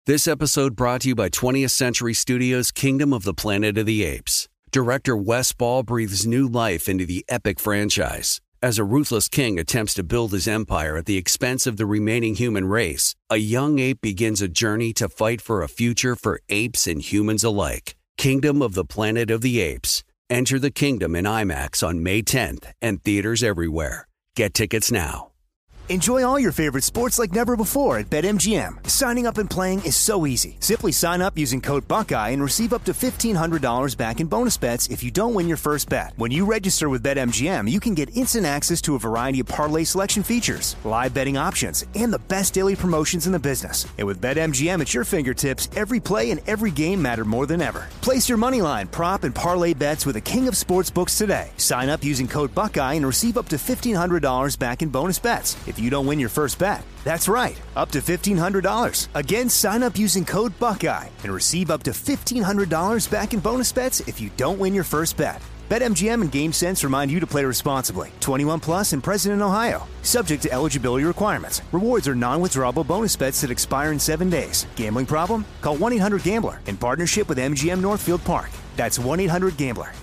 This episode brought to you by 20th Century Studios' Kingdom of the Planet of the Apes. Director Wes Ball breathes new life into the epic franchise. As a ruthless king attempts to build his empire at the expense of the remaining human race, a young ape begins a journey to fight for a future for apes and humans alike. Kingdom of the Planet of the Apes. Enter the kingdom in IMAX on May 10th and theaters everywhere. Get tickets now. Enjoy all your favorite sports like never before at BetMGM. Signing up and playing is so easy. Simply sign up using code Buckeye and receive up to $1,500 back in bonus bets if you don't win your first bet. When you register with BetMGM, you can get instant access to a variety of parlay selection features, live betting options, and the best daily promotions in the business. And with BetMGM at your fingertips, every play and every game matter more than ever. Place your moneyline, prop, and parlay bets with the king of sportsbooks today. Sign up using code Buckeye and receive up to $1,500 back in bonus bets if you don't win your first bet. That's right, up to $1,500. Again, sign up using code Buckeye and receive up to $1,500 back in bonus bets if you don't win your first bet. BetMGM and GameSense remind you to play responsibly. 21 plus and present in Ohio. Subject to eligibility requirements. Rewards are non-withdrawable bonus bets that expire in 7 days. Gambling problem? Call 1-800-GAMBLER in partnership with MGM Northfield Park. That's 1-800-GAMBLER.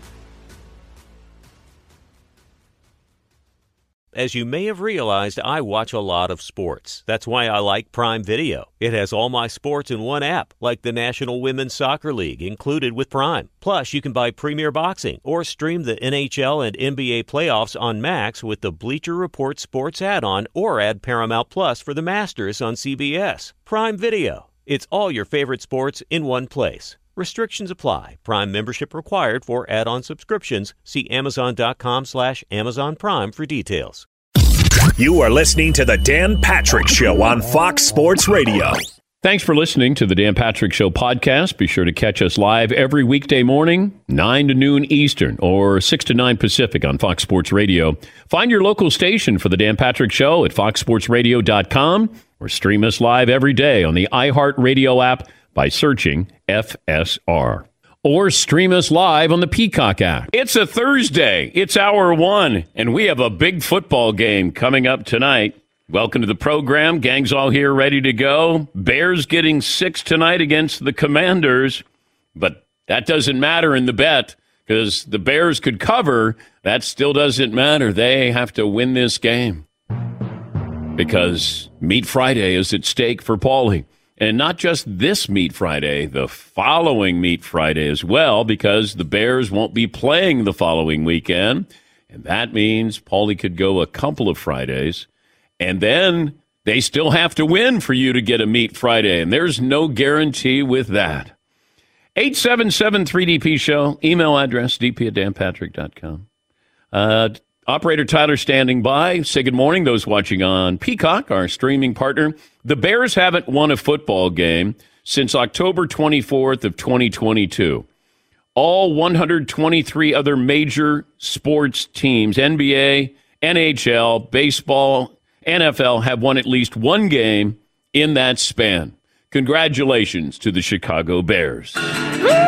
As you may have realized, I watch a lot of sports. That's why I like Prime Video. It has all my sports in one app, like the National Women's Soccer League, included with Prime. Plus, you can buy Premier Boxing or stream the NHL and NBA playoffs on Max with the Bleacher Report Sports add-on, or add Paramount Plus for the Masters on CBS. Prime Video. It's all your favorite sports in one place. Restrictions apply. Prime membership required for add-on subscriptions. See Amazon.com/Amazon Prime for details. You are listening to The Dan Patrick Show on Fox Sports Radio. Thanks for listening to The Dan Patrick Show podcast. Be sure to catch us live every weekday morning, 9 to noon Eastern or 6 to 9 Pacific on Fox Sports Radio. Find your local station for The Dan Patrick Show at foxsportsradio.com or stream us live every day on the iHeartRadio app by searching FSR. Or stream us live on the Peacock app. It's a Thursday. It's hour 1, and we have a big football game coming up tonight. Welcome to the program. Gang's all here ready to go. Bears getting 6 tonight against the Commanders. But that doesn't matter in the bet because the Bears could cover. That still doesn't matter. They have to win this game because Meat Friday is at stake for Paulie. And not just this Meat Friday, the following Meat Friday as well, because the Bears won't be playing the following weekend. And that means Paulie could go a couple of Fridays. And then they still have to win for you to get a Meat Friday. And there's no guarantee with that. 877-3DP Show. Email address, dp@danpatrick.com. Operator Tyler standing by. Say good morning, those watching on Peacock, our streaming partner. The Bears haven't won a football game since October 24th of 2022. All 123 other major sports teams, NBA, NHL, baseball, NFL, have won at least one game in that span. Congratulations to the Chicago Bears. Woo!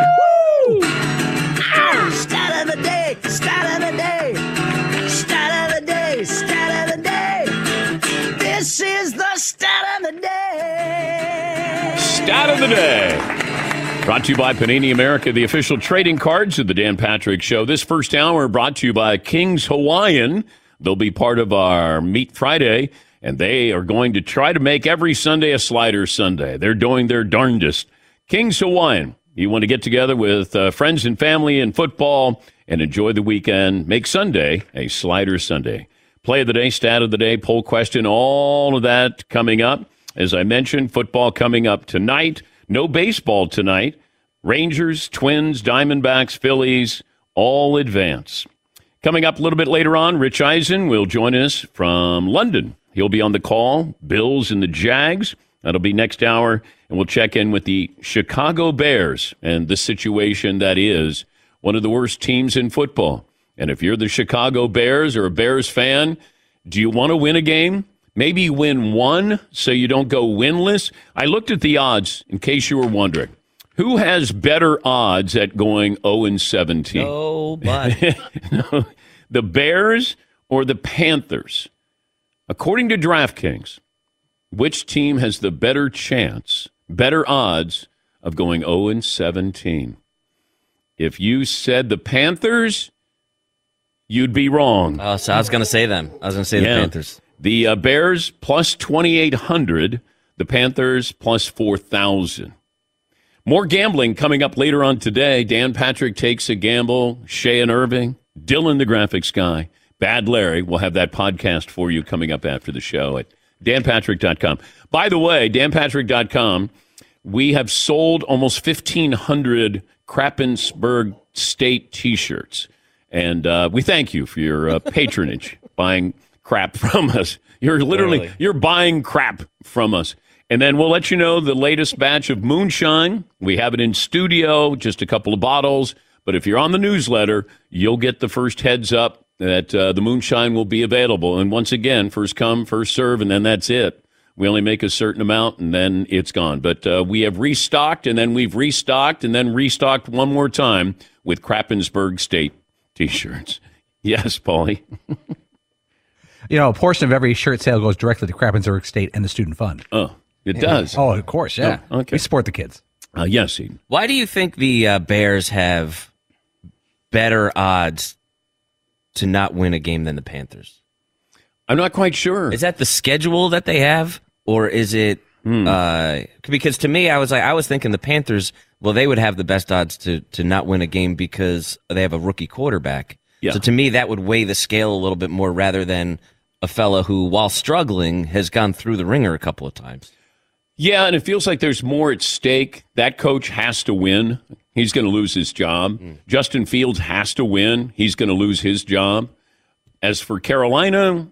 Stat of the day! Stat of the day! Stat of the day! Stat of the day! This is the stat of the day! Stat of the day! Brought to you by Panini America, the official trading cards of the Dan Patrick Show. This first hour brought to you by King's Hawaiian. They'll be part of our Meat Friday, and they are going to try to make every Sunday a Slider Sunday. They're doing their darndest. King's Hawaiian. You want to get together with friends and family and football and enjoy the weekend. Make Sunday a Slider Sunday. Play of the day, stat of the day, poll question, all of that coming up. As I mentioned, football coming up tonight. No baseball tonight. Rangers, Twins, Diamondbacks, Phillies, all advance. Coming up a little bit later on, Rich Eisen will join us from London. He'll be on the call. Bills and the Jags. That'll be next hour. And we'll check in with the Chicago Bears and the situation that is one of the worst teams in football. And if you're the Chicago Bears or a Bears fan, do you want to win a game? Maybe win one so you don't go winless. I looked at the odds in case you were wondering. Who has better odds at going 0-17? Nobody. No, the Bears or the Panthers? According to DraftKings, which team has the better chance better odds of going 0-17. If you said the Panthers, you'd be wrong. Oh, so I was going to say them. I was going to say the Panthers. The Bears plus 2,800. The Panthers plus 4,000. More gambling coming up later on today. Dan Patrick takes a gamble. Shea and Irving. Dylan the graphics guy. Bad Larry. We'll have that podcast for you coming up after the show at danpatrick.com. By the way, danpatrick.com, we have sold almost 1,500 Krappensburg State T-shirts. And we thank you for your patronage, buying crap from us. You're buying crap from us. And then we'll let you know the latest batch of moonshine. We have it in studio, just a couple of bottles. But if you're on the newsletter, you'll get the first heads up that the moonshine will be available. And once again, first come, first serve, and then that's it. We only make a certain amount, and then it's gone. But we have restocked, and then we've restocked, and then restocked one more time with Krappensburg State T-shirts. Yes, Paulie. A portion of every shirt sale goes directly to Krappensburg State and the Student Fund. Oh, it does. Oh, of course, yeah. Oh, okay. We support the kids. Yes, Eden. Why do you think the Bears have better odds to not win a game than the Panthers? I'm not quite sure. Is that the schedule that they have, or is it? Because to me, I was thinking the Panthers. Well, they would have the best odds to not win a game because they have a rookie quarterback. Yeah. So to me, that would weigh the scale a little bit more rather than a fella who, while struggling, has gone through the ringer a couple of times. Yeah, and it feels like there's more at stake. That coach has to win. He's going to lose his job. Justin Fields has to win. He's going to lose his job. As for Carolina,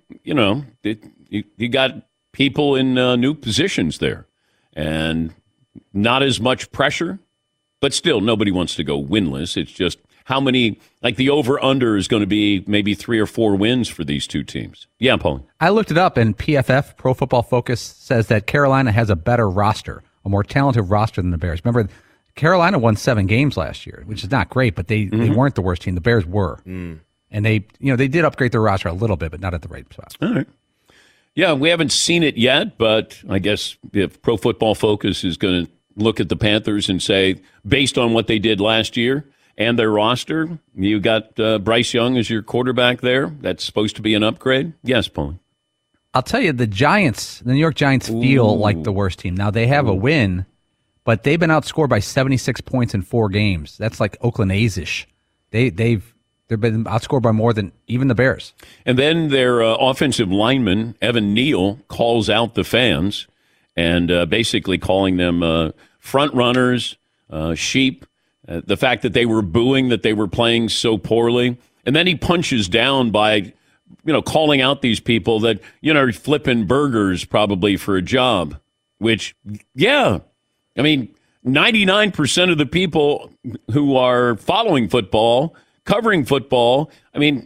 you got people in new positions there. And not as much pressure, but still nobody wants to go winless. It's just how many, like the over-under is going to be maybe 3 or 4 wins for these two teams. Yeah, Paul. I looked it up, and PFF, Pro Football Focus, says that Carolina has a better roster, a more talented roster than the Bears. Remember, Carolina won 7 games last year, which is not great, but they weren't the worst team. The Bears were. And they did upgrade their roster a little bit, but not at the right spot. All right. Yeah, we haven't seen it yet, but I guess if Pro Football Focus is going to look at the Panthers and say, based on what they did last year and their roster, you got Bryce Young as your quarterback there. That's supposed to be an upgrade. Yes, Paul. I'll tell you, the New York Giants feel like the worst team. Now, they have a win, but they've been outscored by 76 points in 4 games. That's like Oakland A's-ish. They've been outscored by more than even the Bears. And then their offensive lineman, Evan Neal, calls out the fans and basically calling them front runners, sheep, the fact that they were booing, that they were playing so poorly. And then he punches down by, calling out these people that, are flipping burgers probably for a job, which, yeah, I mean, 99% of the people who are following football, covering football, I mean,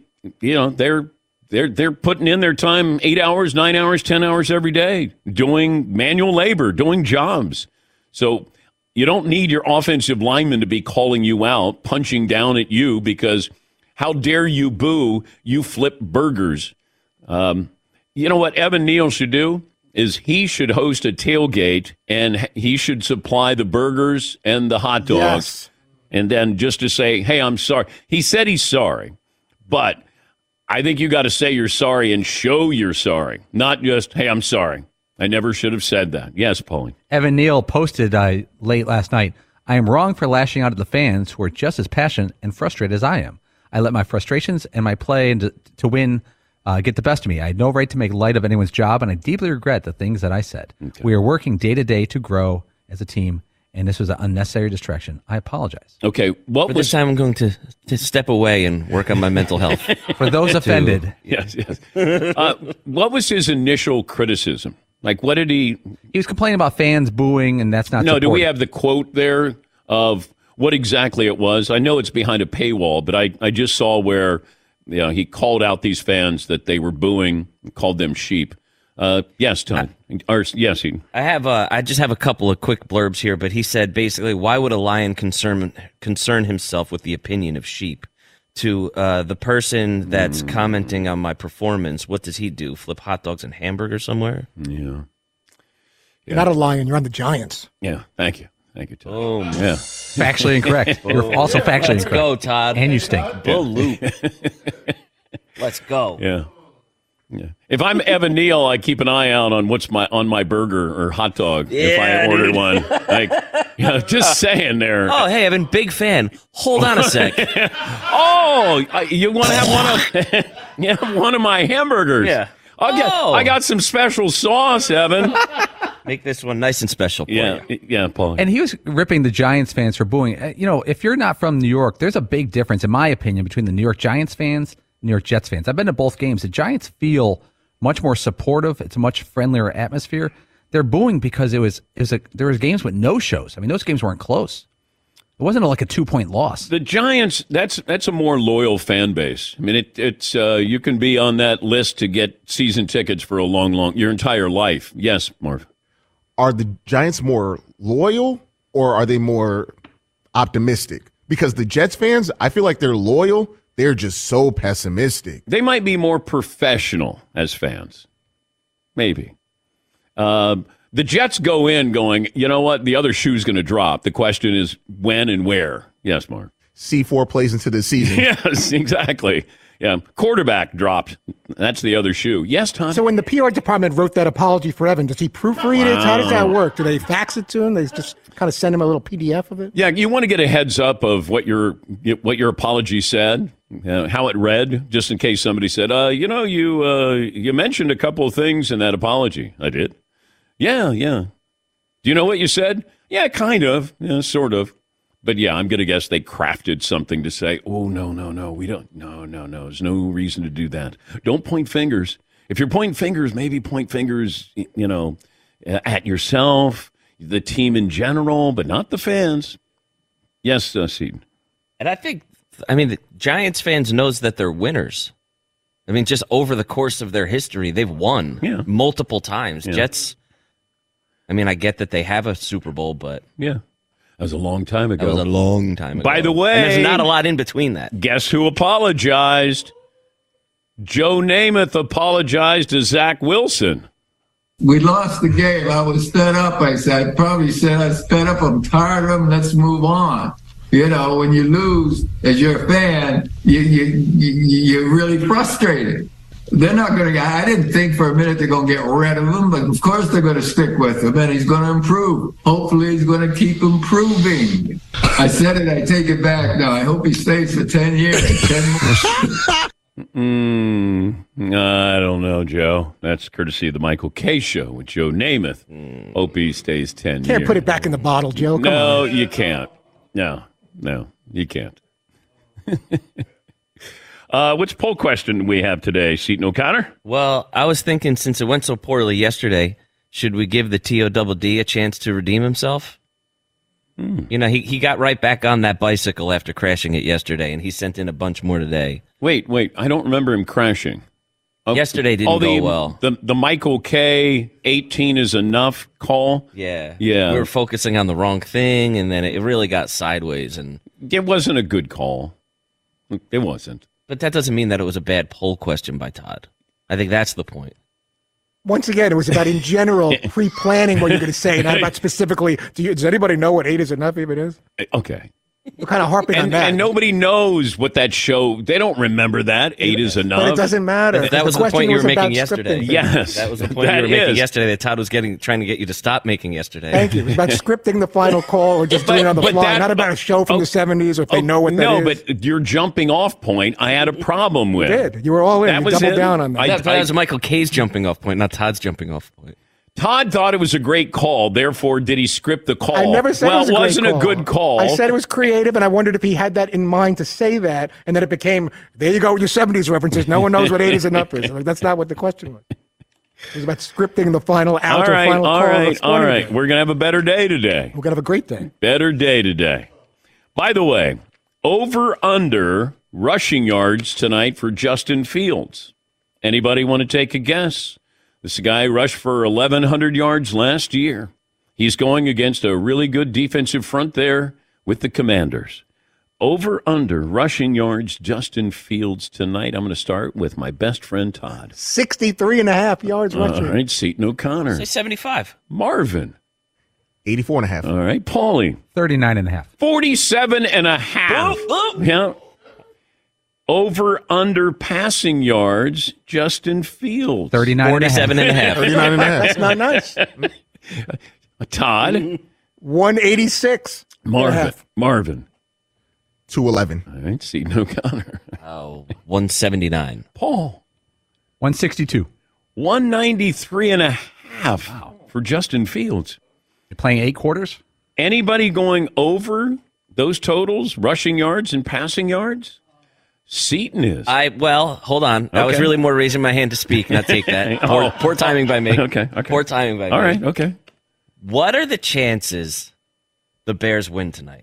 they're putting in their time 8 hours, 9 hours, 10 hours every day, doing manual labor, doing jobs. So you don't need your offensive lineman to be calling you out, punching down at you because how dare you boo, you flip burgers. You know what Evan Neal should do is he should host a tailgate and he should supply the burgers and the hot dogs. Yes. And then just to say, hey, I'm sorry. He said he's sorry, but I think you got to say you're sorry and show you're sorry, not just, hey, I'm sorry. I never should have said that. Yes, Paulie. Evan Neal posted late last night, I am wrong for lashing out at the fans who are just as passionate and frustrated as I am. I let my frustrations and my play to win get the best of me. I had no right to make light of anyone's job, and I deeply regret the things that I said. Okay. We are working day to day to grow as a team, and this was an unnecessary distraction. I apologize. Okay. This time I'm going to step away and work on my mental health. For those offended. Yes. What was his initial criticism? Like, what did he... He was complaining about fans booing, and that's not No, supported. do we have the quote there of what exactly it was? I know it's behind a paywall, but I just saw where he called out these fans that they were booing, called them sheep. Yes, Todd. Yes, Eden. I just have a couple of quick blurbs here, but he said basically, why would a lion concern himself with the opinion of sheep? To the person that's commenting on my performance, what does he do? Flip hot dogs and hamburgers somewhere? Yeah. You're not a Lion. You're on the Giants. Yeah, thank you. Thank you, Todd. Boom. Yeah. Factually incorrect. You're also factually Let's incorrect. go, Todd. And you stink. Bull loop. Let's go. Yeah. Yeah. If I'm Evan Neal, I keep an eye out on what's on my burger or hot dog if I order dude. one. Like, just saying there. Oh, hey, Evan, big fan. Hold on a sec. You want to have one of my hamburgers? Yeah. I got some special sauce, Evan. Make this one nice and special for you. Yeah, Paul. And he was ripping the Giants fans for booing. If you're not from New York, there's a big difference, in my opinion, between the New York Giants fans New York Jets fans. I've been to both games. The Giants feel much more supportive. It's a much friendlier atmosphere. They're booing because there was games with no shows. I mean, those games weren't close. It wasn't like a 2-point loss. The Giants, that's a more loyal fan base. I mean, it's you can be on that list to get season tickets for your entire life. Yes, Marv. Are the Giants more loyal or are they more optimistic? Because the Jets fans, I feel like they're loyal. They're just so pessimistic. They might be more professional as fans. Maybe. The Jets go in going, you know what? The other shoe's going to drop. The question is when and where. Yes, Mark. C4 plays into the season. Yes, exactly. Yeah, quarterback dropped. That's the other shoe. Yes, Tom. So when the PR department wrote that apology for Evan, does he proofread it? How does that work? Do they fax it to him? They just kind of send him a little PDF of it? Yeah, you want to get a heads up of what your apology said, how it read, just in case somebody said, you mentioned a couple of things in that apology. I did. Yeah. Do you know what you said? Yeah, kind of. Yeah, sort of. But yeah, I'm going to guess they crafted something to say, oh, no, we don't. No. There's no reason to do that. Don't point fingers. If you're pointing fingers, maybe point fingers, at yourself, the team in general, but not the fans. Yes, Seton. And I think, the Giants fans knows that they're winners. I mean, just over the course of their history, they've won multiple times. Yeah. Jets, I get that they have a Super Bowl, but... Yeah. That was a long time ago. By the way... And there's not a lot in between that. Guess who apologized? Joe Namath apologized to Zach Wilson. We lost the game. I was fed up. I was fed up. I'm tired of them. Let's move on. When you lose as your fan, you're really frustrated. They're not going to. I didn't think for a minute they're going to get rid of him, but of course they're going to stick with him, and he's going to improve. Hopefully, he's going to keep improving. I said it. I take it back. Now I hope he stays for 10 years. 10 more. I don't know, Joe. That's courtesy of the Michael K. Show with Joe Namath. Hope he stays 10 years. Can't put it back in the bottle, Joe. Come on. You can't. No, you can't. Which poll question we have today, Seton O'Connor? Well, I was thinking since it went so poorly yesterday, should we give the TODD a chance to redeem himself? He got right back on that bicycle after crashing it yesterday, and he sent in a bunch more today. Wait, I don't remember him crashing. Yesterday didn't go well. The Michael K. 18 is enough call? Yeah. We were focusing on the wrong thing, and then it really got sideways. And it wasn't a good call. It wasn't. But that doesn't mean that it was a bad poll question by Todd. I think that's the point. Once again, it was about in general pre-planning what you're going to say, not about specifically, does anybody know what 8 is enough if it is? Okay. We're kind of harping on that. And nobody knows what that show, they don't remember that. 8 is enough. But it doesn't matter. That was the point you were making yesterday. Yes. That was the point you were making yesterday that Todd was trying to get you to stop making yesterday. Thank you. It was about scripting the final call or just doing it on the fly. Not about a show from the 70s or if they know what that is. No, but your jumping off point, I had a problem with. You did. You were all in. You doubled down on that. That was Michael K's jumping off point, not Todd's jumping off point. Todd thought it was a great call. Therefore, did he script the call? I never said it was a good call. I said it was creative, and I wondered if he had that in mind to say that, and then it became, there you go with your 70s references. No one knows what 8 is enough is. Like, that's not what the question was. It was about scripting the final out or final call. All right. We're going to have a better day today. We're going to have a great day. Better day today. By the way, over-under rushing yards tonight for Justin Fields. Anybody want to take a guess? This guy rushed for 1,100 yards last year. He's going against a really good defensive front there with the Commanders. Over under rushing yards, Justin Fields tonight. I'm going to start with my best friend Todd. 63.5 yards rushing. All right, Seton O'Connor. Say 75. Marvin. 84.5. All right, Paulie. 39.5. 47.5. Yeah. Over under passing yards, Justin Fields. 47.5. 39.5. That's not nice. Todd. 186. Marvin. 211. All right, Seton O'Connor. 179. Paul. 162. 193.5 for Justin Fields. You're playing 8 quarters? Anybody going over those totals, rushing yards and passing yards? Seton is. Hold on. I was Okay. really more raising my hand to speak, not take that. Poor timing by me. Okay. Poor timing by me. All right, okay. What are the chances the Bears win tonight?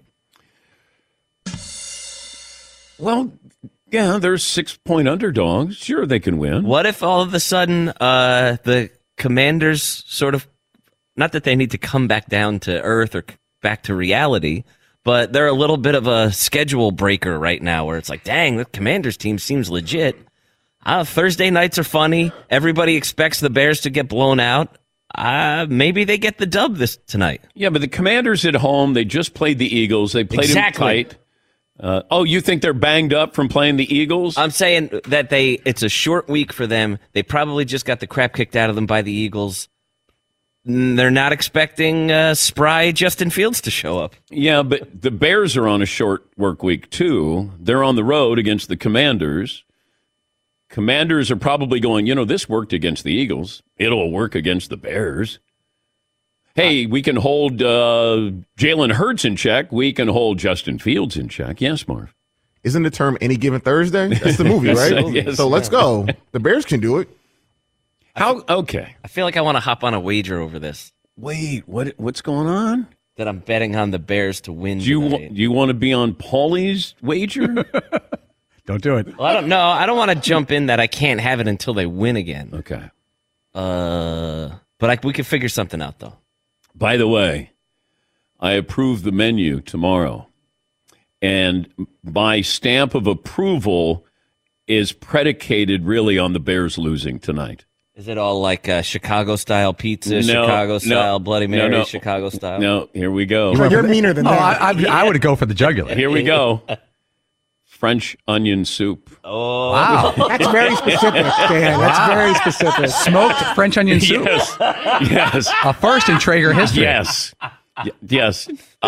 Well, yeah, they're 6-point underdogs. Sure, they can win. What if all of a sudden the Commanders sort of, not that they need to come back down to earth or back to reality, but they're a little bit of a schedule breaker right now where it's like, dang, the Commanders team seems legit. Thursday nights are funny. Everybody expects the Bears to get blown out. Maybe they get the dub tonight. Yeah, but the Commanders at home, they just played the Eagles. They played them tight. You think they're banged up from playing the Eagles? I'm saying that it's a short week for them. They probably just got the crap kicked out of them by the Eagles. They're not expecting spry Justin Fields to show up. Yeah, but the Bears are on a short work week, too. They're on the road against the Commanders. Commanders are probably going, this worked against the Eagles. It'll work against the Bears. Hey, we can hold Jalen Hurts in check. We can hold Justin Fields in check. Yes, Marv. Isn't the term Any Given Thursday? That's the movie, right? Yes. So let's go. The Bears can do it. Okay. I feel like I want to hop on a wager over this. Wait, what's going on? That I'm betting on the Bears to win. Do you want to be on Paulie's wager? Don't do it. Well, I don't know. I don't want to jump in that I can't have it until they win again. Okay. But we can figure something out, though. By the way, I approve the menu tomorrow. And my stamp of approval is predicated really on the Bears losing tonight. Is it all like Chicago-style pizza, Chicago-style Bloody Mary, Chicago-style? No, here we go. You're meaner than that. I would go for the jugular. Here we go. French onion soup. Oh, wow. That's very specific, Dan. That's very specific. Smoked French onion soup. Yes. A first in Traeger history. Yes. Yes.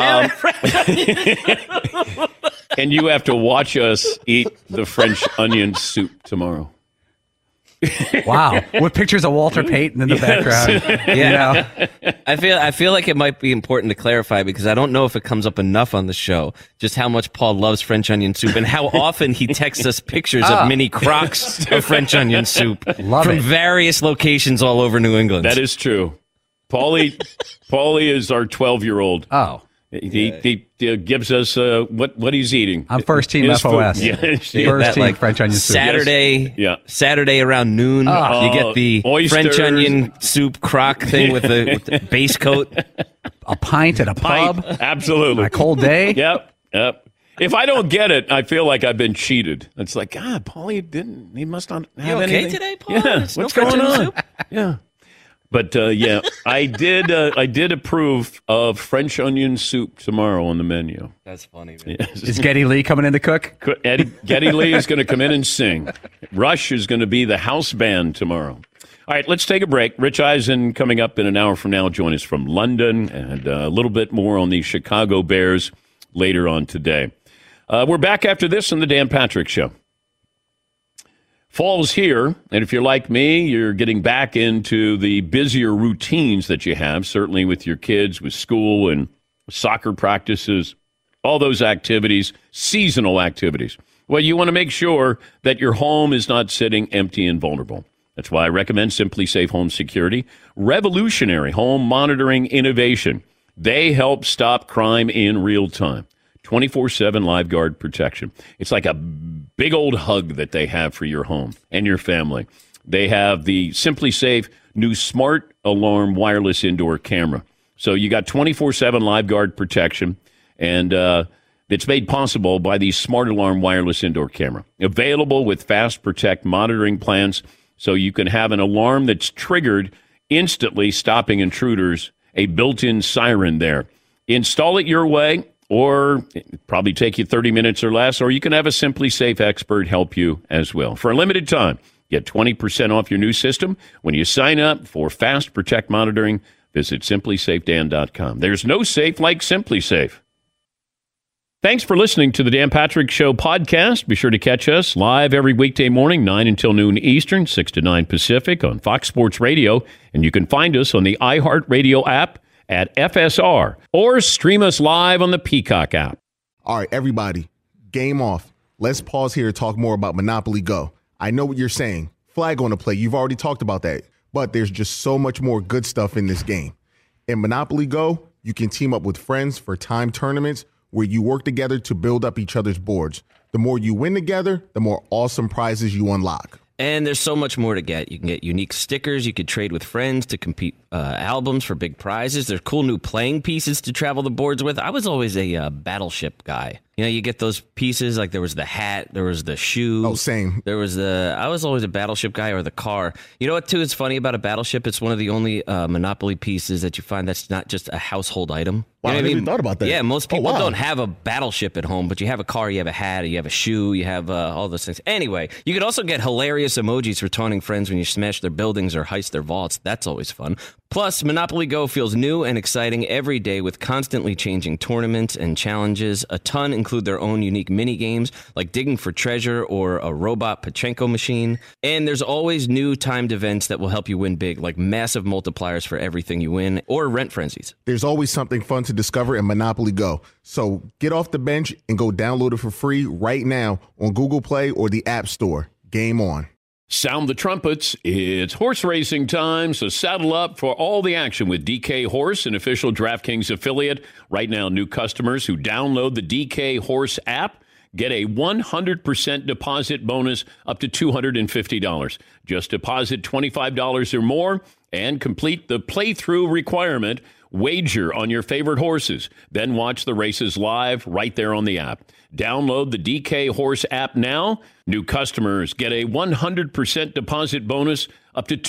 And you have to watch us eat the French onion soup tomorrow. Wow. With pictures of Walter Payton in the background. Yeah. I feel like it might be important to clarify because I don't know if it comes up enough on the show just how much Paul loves French onion soup and how often he texts us pictures of mini crocs of French onion soup from various locations all over New England. That is true. Paulie is our 12-year-old. Oh. He gives us what he's eating. I'm first team His FOS. food. Yeah. First team French onion soup. Saturday around noon, you get the oysters. French onion soup crock thing with the base coat. A pint at a pub. Absolutely. On a cold day. Yep. If I don't get it, I feel like I've been cheated. It's like, God, Paulie he must not have You okay anything. today, Paul? Yeah. It's What's no going French on? onion soup? Yeah. But I did approve of French onion soup tomorrow on the menu. That's funny, man. Yes. Is Geddy Lee coming in to cook? Geddy Lee is going to come in and sing. Rush is going to be the house band tomorrow. All right, let's take a break. Rich Eisen coming up in an hour from now. Join us from London, and a little bit more on the Chicago Bears later on today. We're back after this on the Dan Patrick Show. Fall's here, and if you're like me, you're getting back into the busier routines that you have, certainly with your kids, with school and soccer practices, all those activities, seasonal activities. Well, you want to make sure that your home is not sitting empty and vulnerable. That's why I recommend Simply Safe Home Security, revolutionary home monitoring innovation. They help stop crime in real time. 24/7 live guard protection. It's like a big old hug that they have for your home and your family. They have the Simply Safe new smart alarm wireless indoor camera. So you got 24/7 live guard protection, and that's made possible by the Smart Alarm wireless indoor camera. Available with Fast Protect monitoring plans, so you can have an alarm that's triggered instantly, stopping intruders, a built-in siren there. Install it your way, or it'll probably take you 30 minutes or less, or you can have a Simply Safe expert help you as well. For a limited time, get 20% off your new system when you sign up for Fast Protect monitoring. Visit simplysafedan.com. There's no safe like Simply Safe. Thanks for listening to the Dan Patrick Show podcast. Be sure to catch us live every weekday morning, 9 until noon Eastern, 6 to 9 Pacific on Fox Sports Radio. And you can find us on the iHeartRadio app at FSR, or stream us live on the Peacock app. All right, everybody, game off. Let's pause here to talk more about Monopoly Go. I know what you're saying. Flag on the play. You've already talked about that. But there's just so much more good stuff in this game. In Monopoly Go, you can team up with friends for time tournaments where you work together to build up each other's boards. The more you win together, the more awesome prizes you unlock. And there's so much more to get. You can get unique stickers. You could trade with friends to compete albums for big prizes. There's cool new playing pieces to travel the boards with. I was always a Battleship guy. You know, you get those pieces, like there was the hat, there was the shoe. Oh, same. I was always a Battleship guy, or the car. You know what, too, is funny about a Battleship? It's one of the only Monopoly pieces that you find that's not just a household item. Wow, You know I what never even thought about that. Yeah, most people wow. don't have a Battleship at home, but you have a car, you have a hat, you have a shoe, you have all those things. Anyway, you could also get hilarious emojis for taunting friends when you smash their buildings or heist their vaults. That's always fun. Plus, Monopoly Go feels new and exciting every day with constantly changing tournaments and challenges. A ton include their own unique mini games, like digging for treasure or a robot Pachinko machine. And there's always new timed events that will help you win big, like massive multipliers for everything you win, or rent frenzies. There's always something fun to discover in Monopoly Go. So get off the bench and go download it for free right now on Google Play or the App Store. Game on. Sound the trumpets. It's horse racing time, so saddle up for all the action with DK Horse, an official DraftKings affiliate. Right now, new customers who download the DK Horse app get a 100% deposit bonus up to $250. Just deposit $25 or more and complete the playthrough requirement. Wager on your favorite horses. Then watch the races live right there on the app. Download the DK Horse app now. New customers get a 100% deposit bonus up to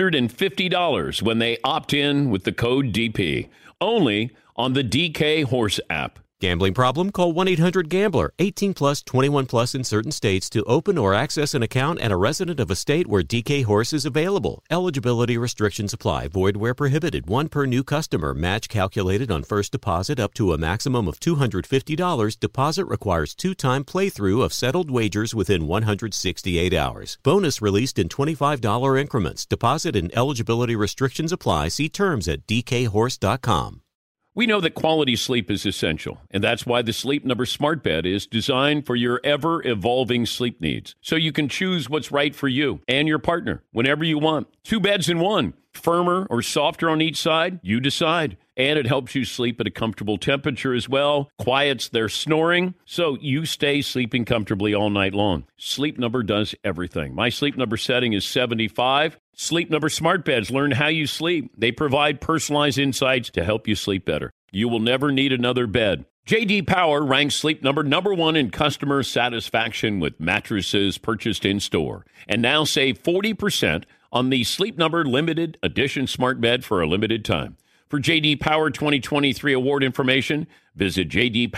$250 when they opt in with the code DP. Only on the DK Horse app. Gambling problem? Call 1-800-GAMBLER. 18 plus, 21 plus in certain states to open or access an account and a resident of a state where DK Horse is available. Eligibility restrictions apply. Void where prohibited. One per new customer. Match calculated on first deposit up to a maximum of $250. Deposit requires 2-time playthrough of settled wagers within 168 hours. Bonus released in $25 increments. Deposit and eligibility restrictions apply. See terms at dkhorse.com. We know that quality sleep is essential, and that's why the Sleep Number Smart Bed is designed for your ever-evolving sleep needs, so you can choose what's right for you and your partner whenever you want. 2 beds in one, firmer or softer on each side, you decide. And it helps you sleep at a comfortable temperature as well, quiets their snoring, so you stay sleeping comfortably all night long. Sleep Number does everything. My Sleep Number setting is 75. Sleep Number Smart Beds learn how you sleep. They provide personalized insights to help you sleep better. You will never need another bed. J.D. Power ranks Sleep Number #1 in customer satisfaction with mattresses purchased in-store. And now save 40% on the Sleep Number Limited Edition Smart Bed for a limited time. For J.D. Power 2023 award information, visit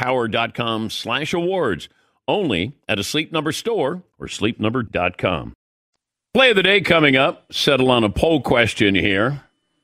jdpower.com/awards. Only at a Sleep Number store or sleepnumber.com. Play of the day coming up. Settle on a poll question here.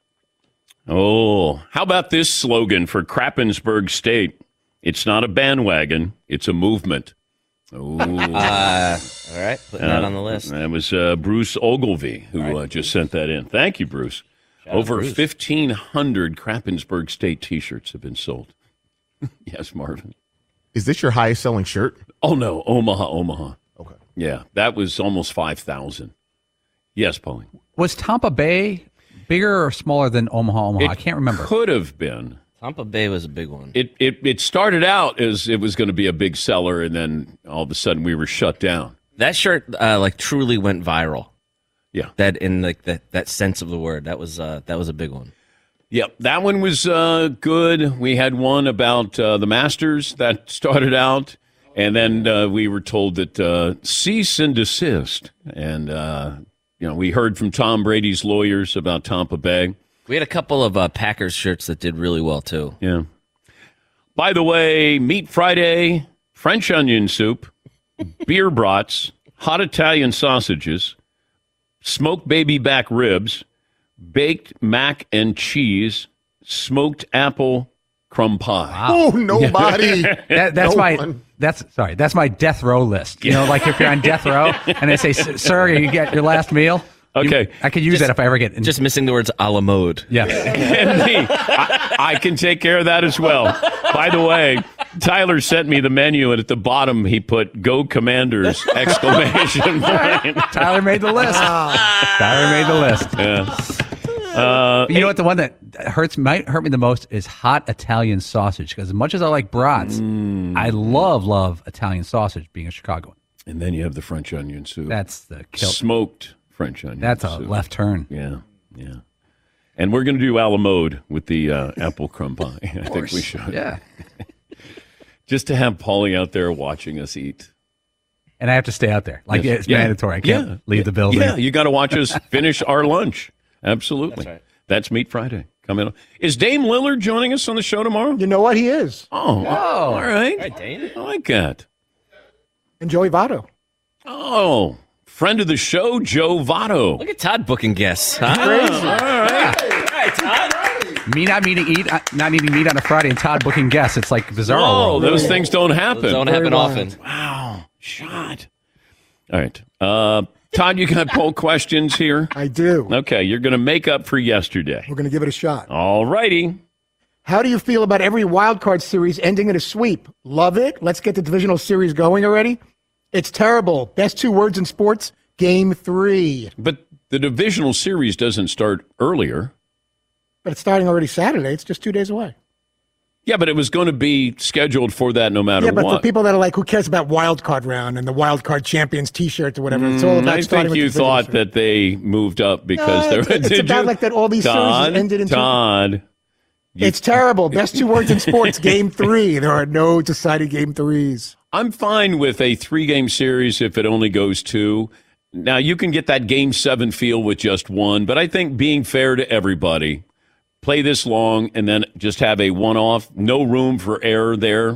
Oh, how about this slogan for Krappensburg State? It's not a bandwagon, it's a movement. Oh, all right, putting that on the list. That was Bruce Ogilvie who just sent that in. Thank you, Bruce. Over 1,500 Krappensburg State T-shirts have been sold. Yes, Marvin. Is this your highest selling shirt? Oh, no, Omaha. Okay. Yeah, that was almost 5,000. Yes, Pauline. Was Tampa Bay bigger or smaller than Omaha? I can't remember. Could have been. Tampa Bay was a big one. It started out as it was going to be a big seller, and then all of a sudden we were shut down. That shirt truly went viral. Yeah. That in that sense of the word. That was a big one. Yep, that one was good. We had one about the Masters that started out, and then we were told that cease and desist. And, we heard from Tom Brady's lawyers about Tampa Bay. We had a couple of Packers shirts that did really well, too. Yeah. By the way, Meat Friday, French onion soup, beer brats, hot Italian sausages, smoked baby back ribs, baked mac and cheese, smoked apple crumb pie. Wow. Oh, nobody. That's my death row list. You know, like if you're on death row and they say, "Sir, you get your last meal." Okay, I could use that if I ever get. Just missing the words a la mode. Yeah, and me, I can take care of that as well. By the way, Tyler sent me the menu, and at the bottom he put "Go Commanders!" exclamation point. Tyler made the list. Tyler made the list. Yeah. You know what? The one that might hurt me the most is hot Italian sausage. Because as much as I like brats, I love Italian sausage. Being a Chicagoan, and then you have the French onion soup. That's the smoked French onion. That's soup. A left turn. Yeah. And we're going to do a la mode with the apple crumb pie. I think we should. Yeah. Just to have Paulie out there watching us eat. And I have to stay out there. Like, it's mandatory. I can't leave the building. Yeah, you got to watch us finish our lunch. Absolutely. That's right. That's Meat Friday coming up. Is Dame Lillard joining us on the show tomorrow? You know what? He is. Oh, all right. Right, Dame. I like that. And Joey Votto. Oh, friend of the show, Joe Votto. Look at Todd booking guests. Huh? Crazy. All right. All right, Todd. Me not eating meat on a Friday and Todd booking guests. It's like bizarre. Oh, those things don't happen. Those don't happen often. Wow. Shot. All right. Todd, you got poll questions here? I do. Okay, you're going to make up for yesterday. We're going to give it a shot. All righty. How do you feel about every wild card series ending in a sweep? Love it. Let's get the divisional series going already. It's terrible. Best 2 words in sports, Game 3. But the divisional series doesn't start earlier. But it's starting already Saturday. It's just 2 days away. Yeah, but it was going to be scheduled for that no matter what. Yeah, but for people that are like, who cares about wild card round and the wild card champions T-shirts or whatever, it's all about I think you thought that they moved up because it's about like that all these series ended in Todd. It's terrible. Best 2 words in sports, Game 3. There are no decided Game 3s. I'm fine with a 3-game series if it only goes 2. Now, you can get that Game 7 feel with just 1, but I think being fair to everybody, play this long and then just have a one-off, no room for error there.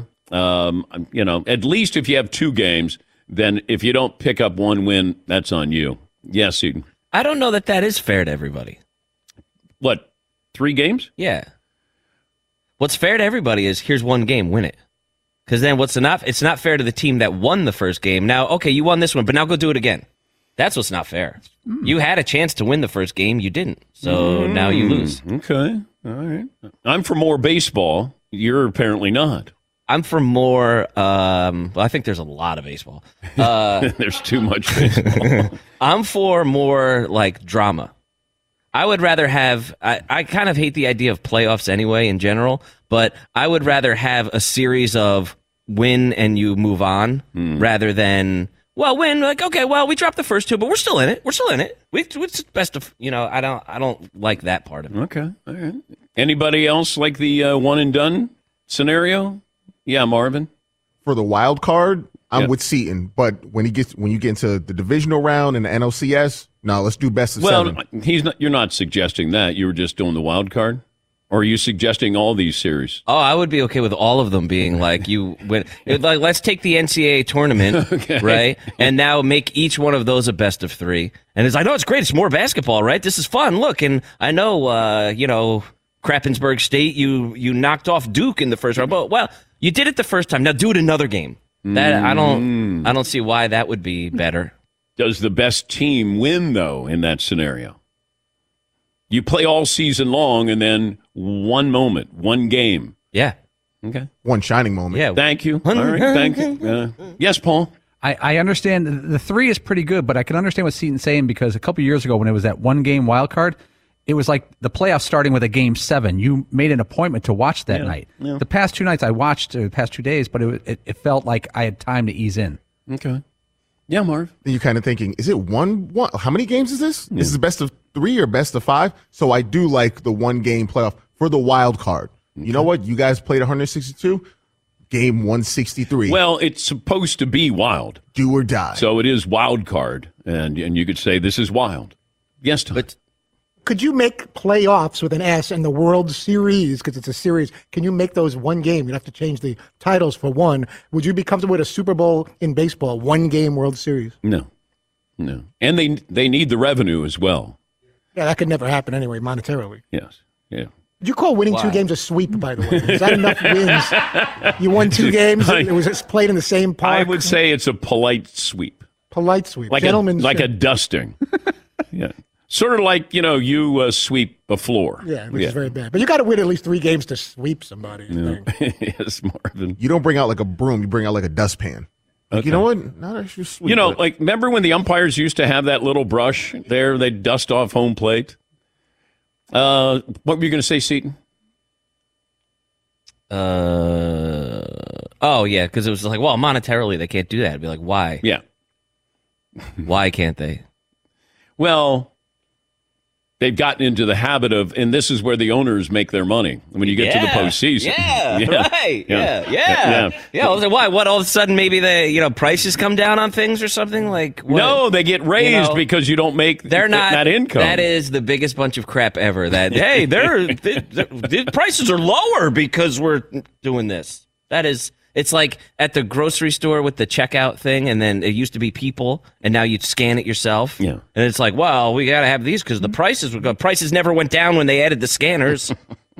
At least if you have 2 games, then if you don't pick up 1 win, that's on you. Yes, Eden. I don't know that is fair to everybody. What, 3 games? Yeah. What's fair to everybody is here's 1 game, win it. Because then it's not fair to the team that won the first game. Now, okay, you won this one, but now go do it again. That's what's not fair. You had a chance to win the first game. You didn't. So now you lose. Okay. All right. I'm for more baseball. You're apparently not. I'm for more, I think there's a lot of baseball. There's too much baseball. I'm for more like drama. I would rather have, I kind of hate the idea of playoffs anyway in general, but I would rather have a series of win and you move on rather than, win, like, okay, we dropped the first 2, but we're still in it. It's best of, I don't like that part of it. Okay. All right. Anybody else like the one and done scenario? Yeah, Marvin. For the wild card, I'm with Seton, but when you get into the divisional round and the NLCS, no, let's do best of 7. You're not suggesting that. You were just doing the wild card? Or are you suggesting all these series? Oh, I would be okay with all of them being like you win. Like, let's take the NCAA tournament, right? And now make each one of those a best of 3. And it's like, no, it's great. It's more basketball, right? This is fun. Look, and I know, Krappensburg State, you knocked off Duke in the first round. But, you did it the first time. Now do it another game. That I don't see why that would be better. Does the best team win, though, in that scenario? You play all season long and then one moment, one game. Yeah. Okay. One shining moment. Yeah. Thank you. All right. Thank you. Yes, Paul? I understand the 3 is pretty good, but I can understand what Seton's saying because a couple years ago when it was that 1-game wild card, it was like the playoffs starting with a Game 7. You made an appointment to watch that night. Yeah. The past 2 nights I watched, the past 2 days, but it felt like I had time to ease in. Okay. Yeah, Marv. Then you're kind of thinking, is it one? How many games is this? Yeah. Is this best of 3 or best of 5? So I do like the 1-game playoff for the wild card. You know what? You guys played 162. Game 163. Well, it's supposed to be wild. Do or die. So it is wild card, and you could say this is wild. Yes, Tom. But could you make playoffs with an S and the World Series, because it's a series, can you make those one game? You'd have to change the titles for one. Would you be comfortable with a Super Bowl in baseball, one-game World Series? No. And they need the revenue as well. Yeah, that could never happen anyway, monetarily. Yes, yeah. Would you call winning 2 games a sweep, by the way? Is that enough wins? You won 2 games, it was played in the same park? I would say it's a polite sweep. Polite sweep. Like a dusting. Yeah. Sort of like, you sweep a floor. Yeah, which is very bad. But you got to win at least 3 games to sweep somebody. Yes, Marvin. You don't bring out like a broom. You bring out like a dustpan. Like, Okay. You know what? Not actually sweep. Like, remember when the umpires used to have that little brush there? They'd dust off home plate. What were you going to say, Seton? Oh, yeah, because it was like, well, monetarily, they can't do that. I'd be like, why? Yeah. Why can't they? Well, they've gotten into the habit of, and this is where the owners make their money when you get to the postseason. Yeah, right. Yeah. I was like, why? What? All of a sudden, maybe the prices come down on things or something? Like, what? No, they get raised because you don't make that income. That is the biggest bunch of crap ever. That hey, the prices are lower because we're doing this. That is. It's like at the grocery store with the checkout thing, and then it used to be people, and now you scan it yourself. Yeah. And it's like, well, we got to have these because the prices would go. Prices never went down when they added the scanners.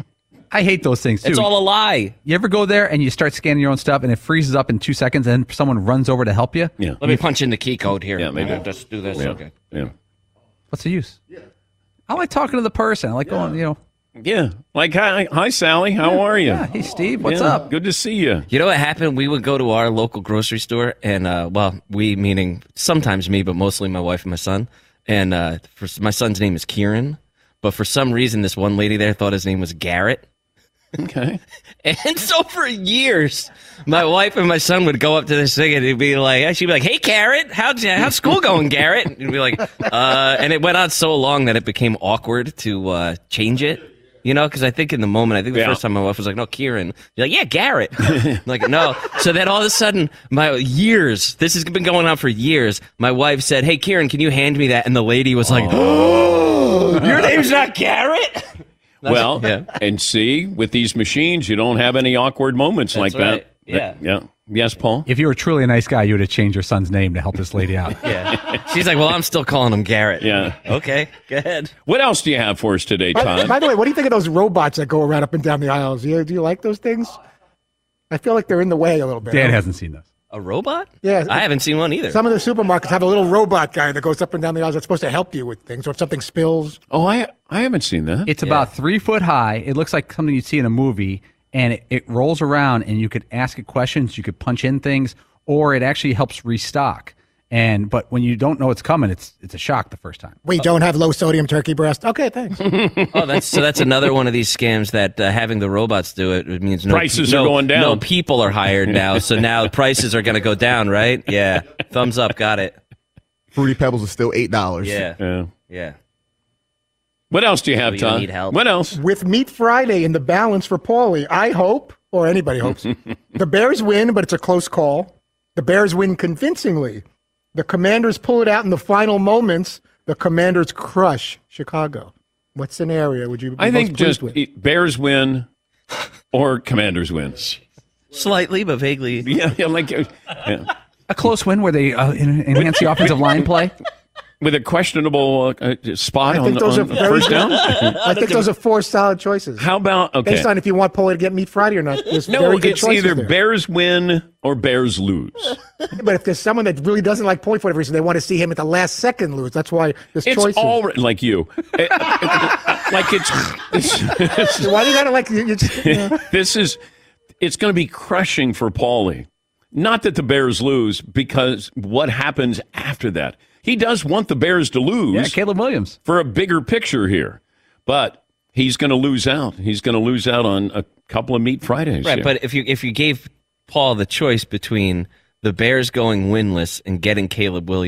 I hate those things, too. It's all a lie. You ever go there and you start scanning your own stuff and it freezes up in 2 seconds and then someone runs over to help you? Yeah. Let me punch in the key code here. Yeah, maybe. Just do this. Yeah. Okay. Yeah. What's the use? Yeah. I like talking to the person. I like going, Yeah. Like, hi, Sally. How are you? Yeah. Hey, Steve. What's up? Good to see you. You know what happened? We would go to our local grocery store, and we meaning sometimes me, but mostly my wife and my son. And my son's name is Kieran, but for some reason, this one lady there thought his name was Garrett. Okay. And so for years, my wife and my son would go up to this thing, and she'd be like, "Hey, Garrett, how's school going, Garrett?" And he'd be like, and it went on so long that it became awkward to change it. Because I think in the moment, the first time my wife was like, "No, Kieran." You're like, "Yeah, Garrett." I'm like, no. So then all of a sudden, this has been going on for years. My wife said, "Hey, Kieran, can you hand me that?" And the lady was like, "Oh, your name's not Garrett?" Well, and see, with these machines, you don't have any awkward moments like right. that. Yeah. Yes, Paul? If you were truly a nice guy, you would have changed your son's name to help this lady out. Yeah. She's like, well, I'm still calling him Garrett. Yeah. Okay, go ahead. What else do you have for us today, Todd? By the way, what do you think of those robots that go around up and down the aisles? Do you like those things? I feel like they're in the way a little bit. Dan hasn't seen those. A robot? Yeah. I haven't seen one either. Some of the supermarkets have a little robot guy that goes up and down the aisles that's supposed to help you with things, or if something spills. Oh, I haven't seen that. It's about 3 foot high. It looks like something you'd see in a movie, and it rolls around, and you could ask it questions, you could punch in things, or it actually helps restock. But when you don't know it's coming, it's a shock the first time. We don't have low sodium turkey breast. Okay, thanks. That's another one of these scams that having the robots do it means prices are going down. No people are hired now, so now prices are going to go down, right? Yeah. Thumbs up, got it. Fruity Pebbles is still $8. Yeah. What else do you have, Todd? Need help. What else? With Meat Friday in the balance for Paulie, I hope, or anybody hopes, the Bears win, but it's a close call. The Bears win convincingly. The Commanders pull it out in the final moments. The Commanders crush Chicago. What scenario would you be most pleased with? Bears win or Commanders win. Slightly, but vaguely. Yeah. A close win where they enhance the offensive line play. With a questionable spot on first down? I think those are 4 solid choices. How about, based on if you want Paulie to get Meat Friday or not, there's very good it's choices either there. Bears win or Bears lose. But if there's someone that really doesn't like Paulie for whatever reason, they want to see him at the last second lose. That's why there's choices. It's all like you. Like it's why do you gotta like you just, it's going to be crushing for Paulie. Not that the Bears lose, because what happens after that? He does want the Bears to lose. Yeah, Caleb Williams. For a bigger picture here. But he's going to lose out. He's going to lose out on a couple of Meat Fridays. Right, here. but if you gave Paul the choice between the Bears going winless and getting Caleb Williams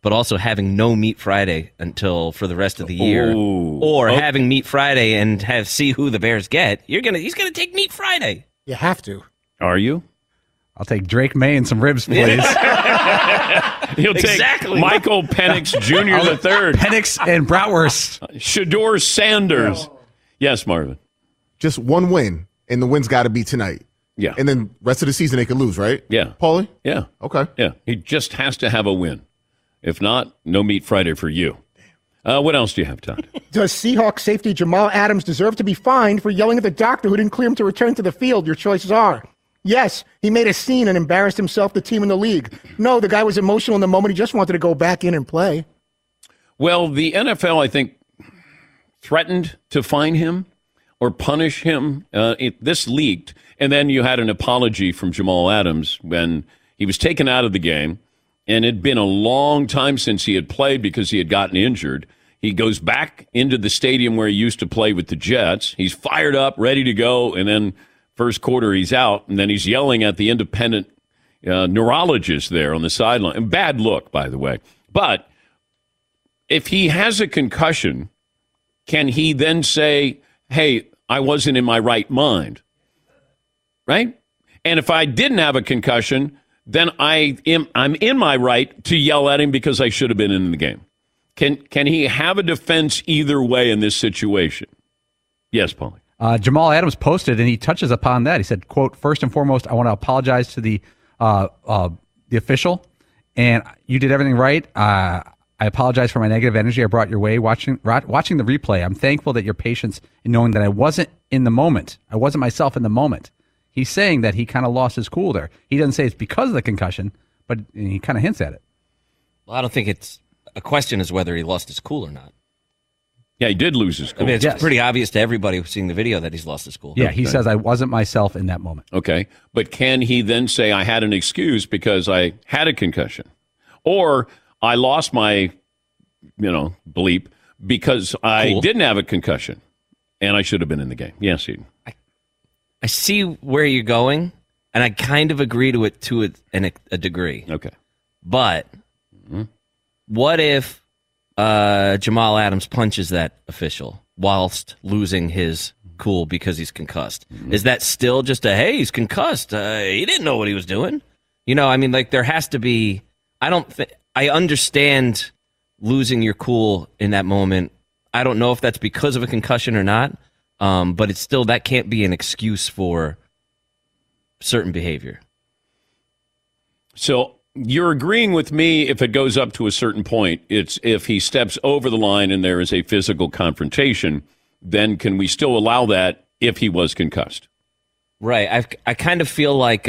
but also having no Meat Friday for the rest of the year, having Meat Friday and see who the Bears get, he's gonna take Meat Friday. You have to. Are you? I'll take Drake May and some ribs, please. He'll take Michael Penix Jr. the third. Penix and Bratwurst. Shedeur Sanders. Yes, Marvin. Just one win, and the win's got to be tonight. Yeah. And then rest of the season they could lose, right? Yeah. Paulie? Yeah. Okay. Yeah. He just has to have a win. If not, no Meat Friday for you. What else do you have, Todd? Does Seahawks safety Jamal Adams deserve to be fined for yelling at the doctor who didn't clear him to return to the field? Your choices are: yes, he made a scene and embarrassed himself, the team, and the league. No, the guy was emotional in the moment. He just wanted to go back in and play. Well, the NFL, I think, threatened to fine him or punish him. This leaked, and then you had an apology from Jamal Adams when he was taken out of the game, and it had been a long time since he had played because he had gotten injured. He goes back into the stadium where he used to play with the Jets. He's fired up, ready to go, and then first quarter he's out, and then he's yelling at the independent neurologist there on the sideline. Bad look, by the way. But if he has a concussion, can he then say, hey, I wasn't in my right mind? Right? And if I didn't have a concussion, then I'm in my right to yell at him because I should have been in the game. Can he have a defense either way in this situation? Yes, Paulie. Jamal Adams posted, and he touches upon that. He said, quote, first and foremost, I want to apologize to the official, and you did everything right. I apologize for my negative energy I brought your way watching the replay. I'm thankful that your patience in knowing that I wasn't in the moment. I wasn't myself in the moment. He's saying that he kind of lost his cool there. He doesn't say it's because of the concussion, but he kind of hints at it. Well, I don't think it's a question is whether he lost his cool or not. Yeah, he did lose his cool. I mean, it's pretty obvious to everybody who's seeing the video that he's lost his cool. Yeah, he says, I wasn't myself in that moment. Okay, but can he then say, I had an excuse because I had a concussion? Or I lost my, bleep because I didn't have a concussion and I should have been in the game. Yes, Eden. I see where you're going, and I kind of agree to it to a degree. Okay. But what if Jamal Adams punches that official whilst losing his cool because he's concussed? Is that still just he's concussed? He didn't know what he was doing. There has to be. I understand losing your cool in that moment. I don't know if that's because of a concussion or not. But it's still, that can't be an excuse for certain behavior. So you're agreeing with me if it goes up to a certain point. It's if he steps over the line and there is a physical confrontation, then can we still allow that if he was concussed? Right. I kind of feel like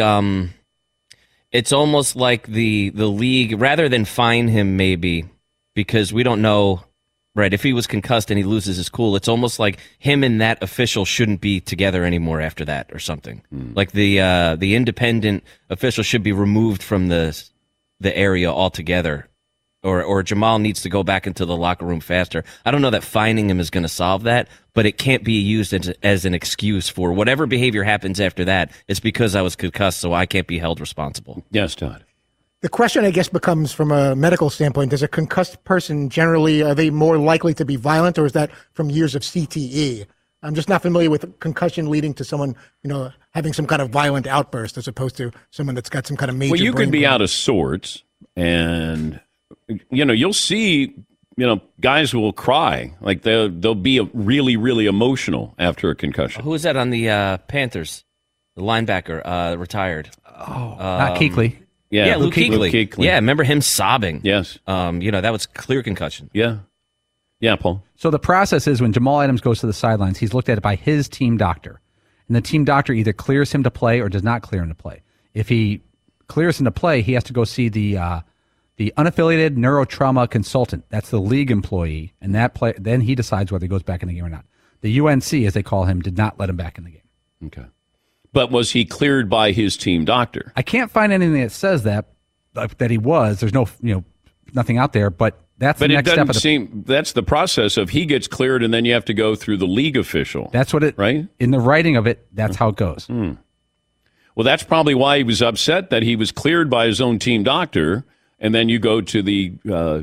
it's almost like the league, rather than fine him maybe, because we don't know. Right, if he was concussed and he loses his cool, it's almost like him and that official shouldn't be together anymore after that or something. Like the independent official should be removed from the area altogether, or Jamal needs to go back into the locker room faster. I don't know that fining him is going to solve that, but it can't be used as an excuse for whatever behavior happens after that. It's because I was concussed, so I can't be held responsible. Yes, Todd. The question, I guess, becomes from a medical standpoint, does a concussed person generally, are they more likely to be violent, or is that from years of CTE? I'm just not familiar with concussion leading to someone, having some kind of violent outburst as opposed to someone that's got some kind of major. Well, you brain could be problem. out of sorts, and, you'll see, guys will cry. Like they'll be really, really emotional after a concussion. Who was that on the Panthers? The linebacker, retired. Not Kuechly. Yeah, Luke Kuechly. Yeah, remember him sobbing? Yes. That was clear concussion. Yeah. Yeah, Paul. So the process is when Jamal Adams goes to the sidelines, he's looked at by his team doctor. And the team doctor either clears him to play or does not clear him to play. If he clears him to play, he has to go see the unaffiliated neurotrauma consultant. That's the league employee. And then he decides whether he goes back in the game or not. The UNC, as they call him, did not let him back in the game. Okay. But was he cleared by his team doctor? I can't find anything that says that he was. There's no, nothing out there. But that's the next step. That's the process of he gets cleared, and then you have to go through the league official. That's what right in the writing of it. That's how it goes. Well, that's probably why he was upset that he was cleared by his own team doctor, and then you go to the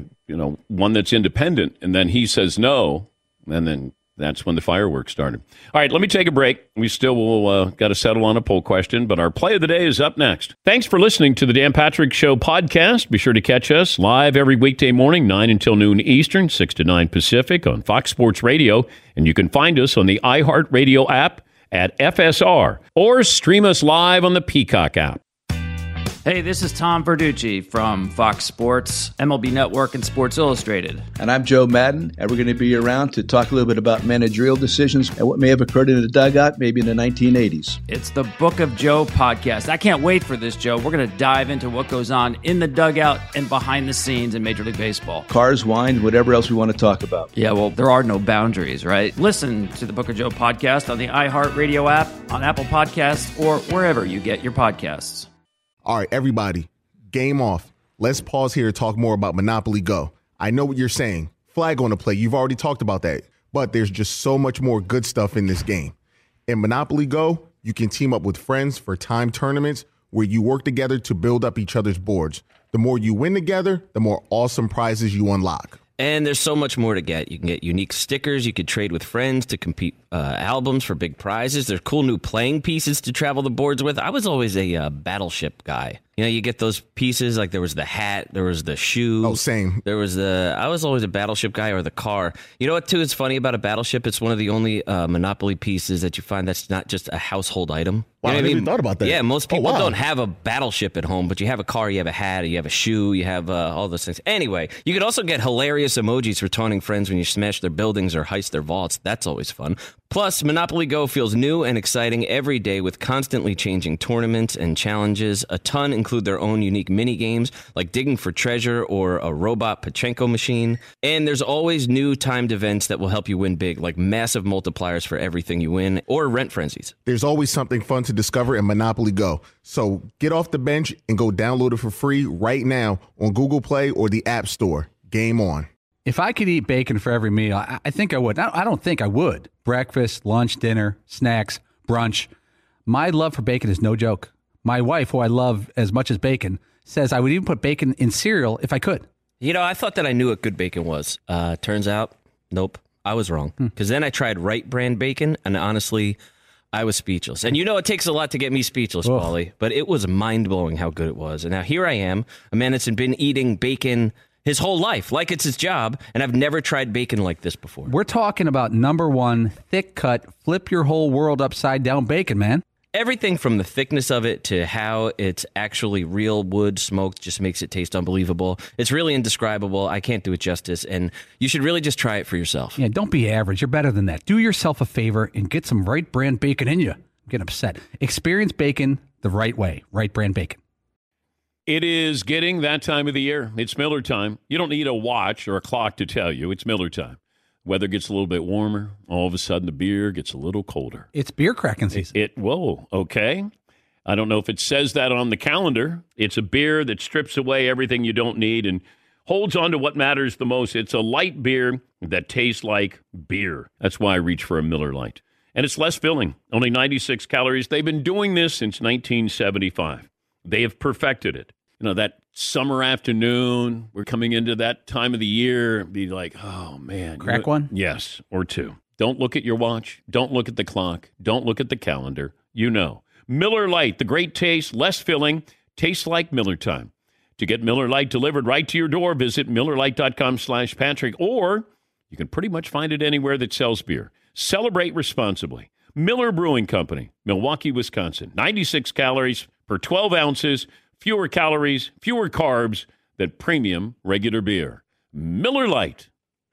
one that's independent, and then he says no, and then that's when the fireworks started. All right, let me take a break. We still will got to settle on a poll question, but our play of the day is up next. Thanks for listening to the Dan Patrick Show podcast. Be sure to catch us live every weekday morning, 9 until noon Eastern, 6 to 9 Pacific on Fox Sports Radio, and you can find us on the iHeartRadio app at FSR, or stream us live on the Peacock app. Hey, this is Tom Verducci from Fox Sports, MLB Network, and Sports Illustrated. And I'm Joe Madden, and we're going to be around to talk a little bit about managerial decisions and what may have occurred in the dugout maybe in the 1980s. It's the Book of Joe podcast. I can't wait for this, Joe. We're going to dive into what goes on in the dugout and behind the scenes in Major League Baseball. Cars, wine, whatever else we want to talk about. Yeah, well, there are no boundaries, right? Listen to the Book of Joe podcast on the iHeartRadio app, on Apple Podcasts, or wherever you get your podcasts. All right, everybody, game off. Let's pause here to talk more about Monopoly Go. I know what you're saying. Flag on the play. You've already talked about that. But there's just so much more good stuff in this game. In Monopoly Go, you can team up with friends for timed tournaments where you work together to build up each other's boards. The more you win together, the more awesome prizes you unlock. And there's so much more to get. You can get unique stickers. You could trade with friends to compete albums for big prizes. There's cool new playing pieces to travel the boards with. I was always a Battleship guy. You know, you get those pieces, like there was the hat, there was the shoe. Oh, same. I was always a Battleship guy, or the car. You know what, too, is funny about a Battleship? It's one of the only Monopoly pieces that you find that's not just a household item. Wow, You know I never even thought about that. Yeah, most people wow. don't have a Battleship at home, but you have a car, you have a hat, you have a shoe, you have all those things. Anyway, you could also get hilarious emojis for taunting friends when you smash their buildings or heist their vaults. That's always fun. Plus, Monopoly Go feels new and exciting every day with constantly changing tournaments and challenges. A ton include their own unique mini games like digging for treasure or a robot Pachinko machine. And there's always new timed events that will help you win big, like massive multipliers for everything you win or rent frenzies. There's always something fun to discover in Monopoly Go. So get off the bench and go download it for free right now on Google Play or the App Store. Game on. If I could eat bacon for every meal, I think I would. I don't think I would. Breakfast, lunch, dinner, snacks, brunch. My love for bacon is no joke. My wife, who I love as much as bacon, says I would even put bacon in cereal if I could. You know, I thought that I knew what good bacon was. Turns out, nope, I was wrong. Because then I tried Wright brand bacon, and honestly, I was speechless. And you know it takes a lot to get me speechless, Paulie, but it was mind-blowing how good it was. And now here I am, a man that's been eating bacon his whole life, like it's his job, and I've never tried bacon like this before. We're talking about number one, thick-cut, flip your whole world upside down bacon, man. Everything from the thickness of it to how it's actually real wood smoked just makes it taste unbelievable. It's really indescribable. I can't do it justice, and you should really just try it for yourself. Yeah, don't be average. You're better than that. Do yourself a favor and get some Wright brand bacon in you. I'm getting upset. Experience bacon the right way. Wright brand bacon. It is getting that time of the year. It's Miller time. You don't need a watch or a clock to tell you. It's Miller time. Weather gets a little bit warmer. All of a sudden, the beer gets a little colder. It's beer cracking season. Whoa, okay. I don't know if it says that on the calendar. It's a beer that strips away everything you don't need and holds on to what matters the most. It's a light beer that tastes like beer. That's why I reach for a Miller Lite. And it's less filling, only 96 calories. They've been doing this since 1975. They have perfected it. You know, that summer afternoon, we're coming into that time of the year, be like, oh, man. Crack one? Yes, or two. Don't look at your watch. Don't look at the clock. Don't look at the calendar. You know. Miller Lite, the great taste, less filling, tastes like Miller time. To get Miller Lite delivered right to your door, visit MillerLite.com/Patrick, or you can pretty much find it anywhere that sells beer. Celebrate responsibly. Miller Brewing Company, Milwaukee, Wisconsin. 96 calories per 12 ounces. Fewer calories, fewer carbs than premium regular beer. Miller Lite.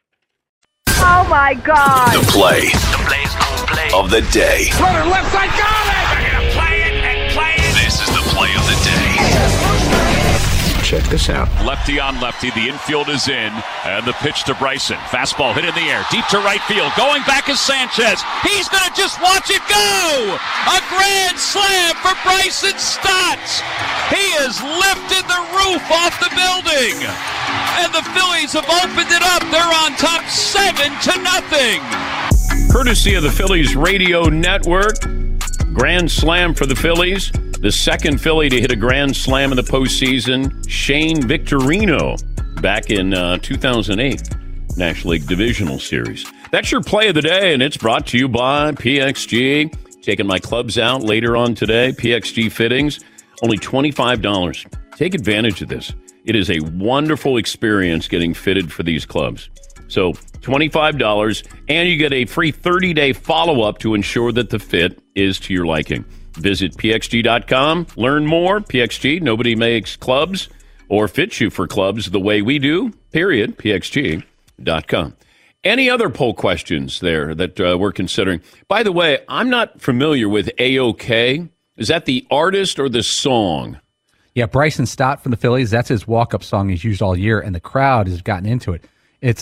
Oh, my God. The play of the day. Runner left side, got it! They're going to play it and play it. This is the play of the day. Check this out. Lefty on lefty. The infield is in. And the pitch to Bryson. Fastball hit in the air. Deep to right field. Going back is Sanchez. He's going to just watch it go. A grand slam for Bryson Stott. He has lifted the roof off the building. And the Phillies have opened it up. They're on top 7-0. Courtesy of the Phillies Radio Network. Grand slam for the Phillies. The second Philly to hit a grand slam in the postseason, Shane Victorino, back in 2008 National League Divisional Series. That's your play of the day, and it's brought to you by PXG. Taking my clubs out later on today, PXG Fittings, only $25. Take advantage of this. It is a wonderful experience getting fitted for these clubs. So $25, and you get a free 30-day follow-up to ensure that the fit is to your liking. Visit pxg.com. Learn more. PXG, nobody makes clubs or fits you for clubs the way we do, period. pxg.com. Any other poll questions there that we're considering? By the way, I'm not familiar with A-OK. Is that the artist or the song? Yeah, Bryson Stott from the Phillies. That's his walk-up song he's used all year, and the crowd has gotten into it. It's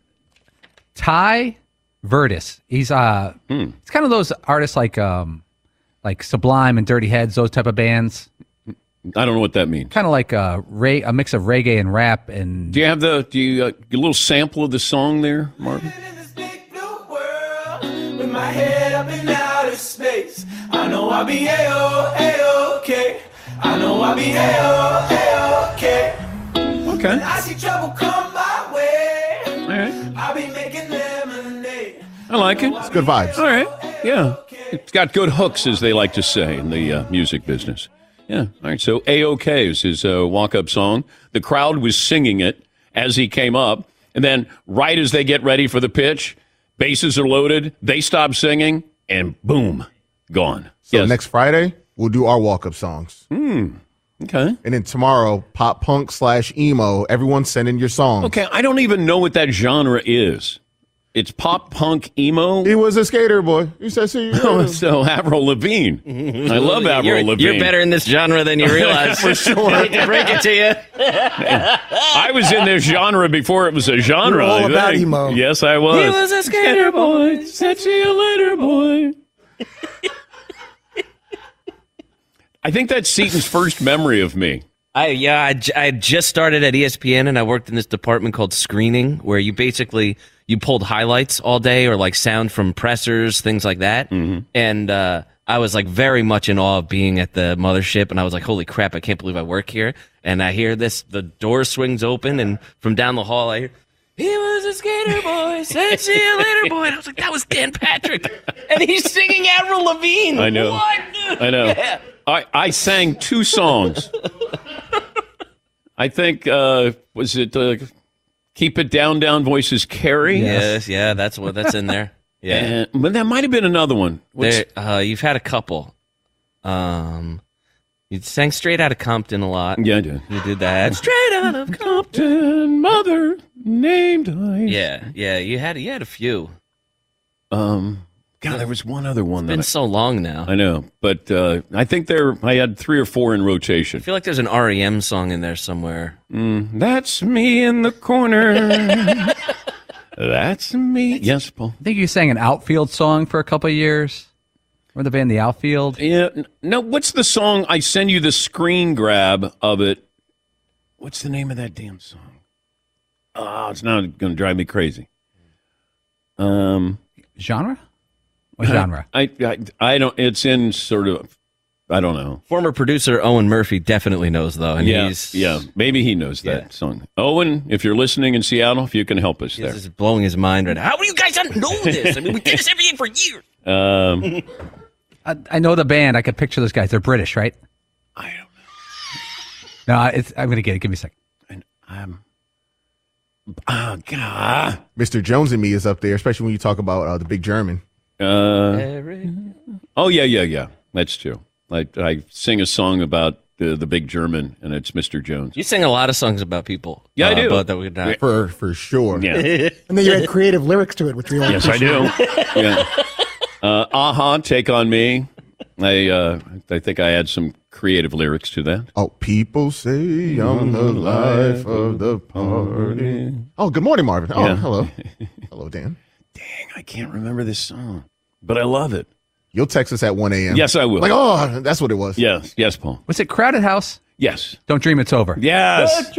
Ty Vertis. He's it's kind of those artists like Sublime and Dirty Heads, those type of bands. I don't know what that means. Kind of like a mix of reggae and rap. And do you have a little sample of the song there, Marvin? With my head up in outer space, I know I'll be A-OK. I know I'll be A-OK. Okay. When I see trouble come my way, all right. I'll be making lemonade. I like it. It's good vibes. All right. Yeah. It's got good hooks, as they like to say in the music business. Yeah. All right. So A-OK is his walk-up song. The crowd was singing it as he came up. And then right as they get ready for the pitch, bases are loaded, they stop singing, and boom, gone. So next Friday, we'll do our walk-up songs. Okay. And then tomorrow, pop punk /emo. Everyone send in your songs. Okay. I don't even know what that genre is. It's pop punk emo. He was a skater boy. He said, so Avril Lavigne. I love Avril Lavigne. You're better in this genre than you realize. For sure. I hate to break it to you. I was in this genre before it was a genre. You're all about emo. Yes, I was. He was a skater boy. Said see you later, boy. I think that's Seaton's first memory of me. I just started at ESPN, and I worked in this department called screening, where you pulled highlights all day, or like sound from pressers, things like that. Mm-hmm. And I was like very much in awe of being at the mothership, and I was like, holy crap, I can't believe I work here. And I hear this, the door swings open, and from down the hall I hear, he was a skater boy, said see you later, boy. And I was like, that was Dan Patrick. And he's singing Avril Lavigne. I know. What, dude? I know. Yeah. I sang 2 songs. I think, was it Keep It Down, Down Voices Carry? Yes, yeah, that's in there. Yeah. But that might have been another one. You've had a couple. You sang Straight Outta Compton a lot. Yeah, I did. You did that. Straight out of Compton, mother named I. Yeah, you had a few. God, there was one other one. It's been so long now. I know, but I think I had 3 or 4 in rotation. I feel like there's an REM song in there somewhere. That's me in the corner. That's me. Yes, Paul. I think you sang an Outfield song for a couple of years. Remember the band The Outfield? Yeah. No, what's the song? I send you the screen grab of it. What's the name of that damn song? Oh, it's now going to drive me crazy. Genre? What genre? I don't. It's in sort of. I don't know. Former producer Owen Murphy definitely knows though, and maybe he knows that song. Owen, if you're listening in Seattle, if you can help us there. This is blowing his mind right now. How do you guys not know this? I mean, we did this every year for years. I know the band. I could picture those guys. They're British, right? I don't know. No, I'm going to get it. Give me a second. Oh God, Mr. Jones and Me is up there, especially when you talk about the Big German. Oh yeah. That's true. I sing a song about the Big German, and it's Mr. Jones. You sing a lot of songs about people. Yeah, I do. But that we not. For sure. Yeah. And then you had creative lyrics to it, which we all Yes, I do. Yeah. Aha, Take on Me. I think I had some creative lyrics to that. Oh, people say I'm the life of the party. Oh, good morning, Marvin. Oh, hello. Hello, Dan. Dang, I can't remember this song, but I love it. You'll text us at 1 a.m. Yes, I will. Like, oh, that's what it was. Yes, Paul. Was it Crowded House? Yes. Don't Dream It's Over. Yes.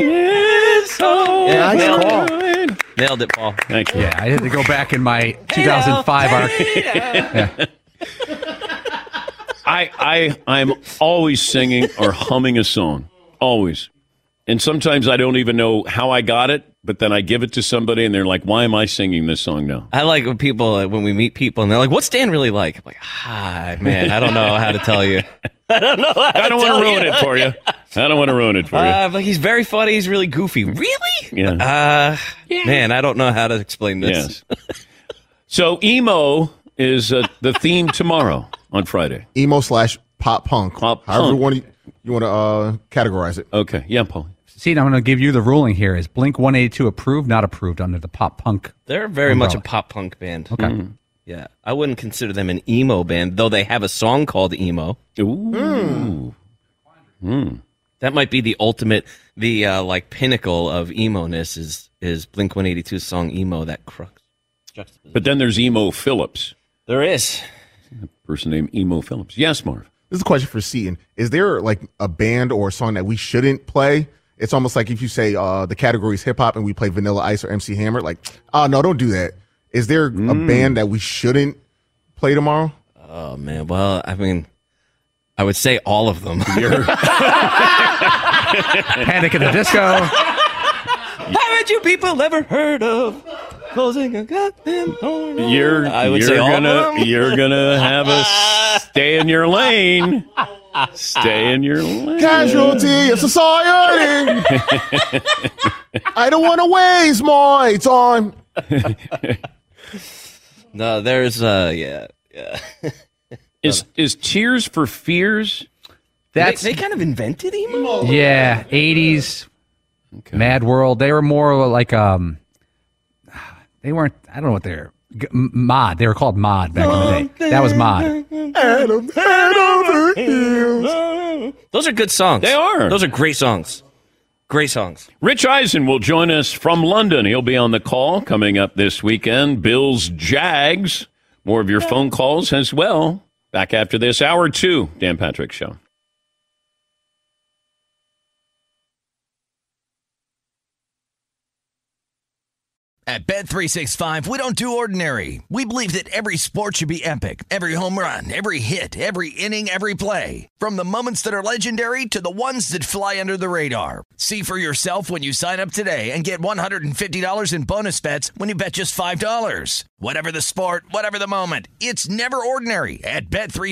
Nailed it, Paul. Thank you. Yeah, I had to go back in my 2005 arc. Yeah. I'm always singing or humming a song. Always. And sometimes I don't even know how I got it, but then I give it to somebody and they're like, why am I singing this song now? I like when we meet people and they're like, what's Dan really like? I'm like, man, I don't know how to tell you. I don't know how I don't want to ruin it for you. I don't want to ruin it for you. Like he's very funny. He's really goofy. Really? Yeah. Man, I don't know how to explain this. Yes. So emo is the theme tomorrow on Friday. Emo/pop punk. However you want to categorize it. Okay. Yeah, Paul. See, I'm going to give you the ruling here. Is Blink-182 approved, not approved under the pop punk? They're very much a pop punk band. Okay. Mm. Yeah. I wouldn't consider them an emo band, though they have a song called Emo. Ooh. That might be the ultimate, the pinnacle of emo-ness is Blink-182's song Emo, that crux. But then there's Emo Phillips. There is. A person named Emo Phillips. Yes, Marv. This is a question for Seton. Is there like a band or a song that we shouldn't play? It's almost like if you say the category is hip hop and we play Vanilla Ice or MC Hammer. Like, oh no, don't do that. Is there a band that we shouldn't play tomorrow? Oh man, well, I mean, I would say all of them. Panic at the Disco. Haven't you people ever heard of closing a goddamn door? You're gonna have us stay in your lane. Stay in your lane. Casualty of society. I don't want to waste my time. No, there's yeah. Is Tears for Fears? They kind of invented emo. Yeah, 80s. Okay. Mad World. They were more like they weren't. I don't know what they're. Mod. They were called Mod back in the day. That was Mod. Adam head over heels. Those are good songs. They are. Those are great songs. Great songs. Rich Eisen will join us from London. He'll be on the call coming up this weekend. Bills, Jags. More of your phone calls as well. Back after this, hour 2, Dan Patrick Show. At Bet365, we don't do ordinary. We believe that every sport should be epic. Every home run, every hit, every inning, every play. From the moments that are legendary to the ones that fly under the radar. See for yourself when you sign up today and get $150 in bonus bets when you bet just $5. Whatever the sport, whatever the moment, it's never ordinary at